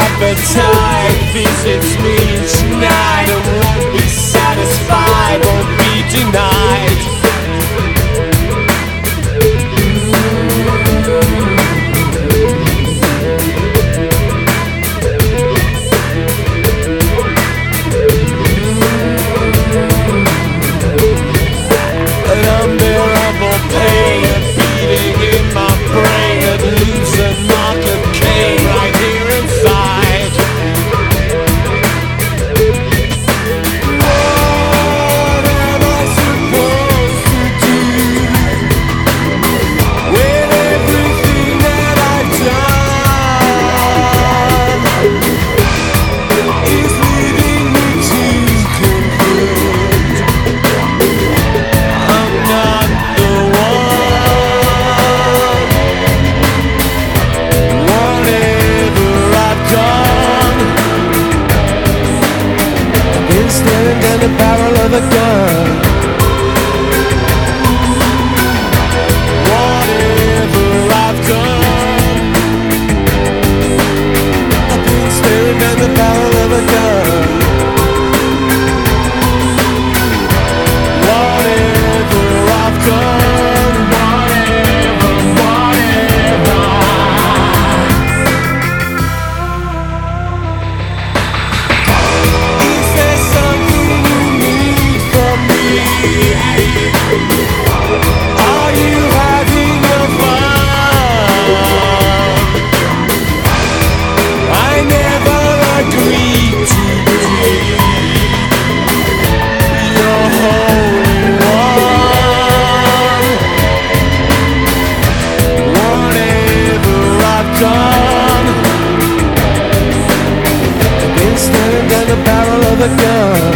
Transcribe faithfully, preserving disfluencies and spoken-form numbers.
appetite visits me each night and won't be satisfied, won't be denied. An unbearable pain, a beating in my brain that leaves a mark of Cain right here inside. What am I supposed to do with everything that I've done? Is leading me to conclude I'm not the one. Whatever I've done, I've been staring down the barrel of a gun. Whatever I've done, I've been staring down the barrel of a gun. Whatever I've done, whatever, whatever. Is there something you need from me? Are you having your fun? I never agreed to be your holy one. Whatever I've done, I've been staring down the barrel of a gun.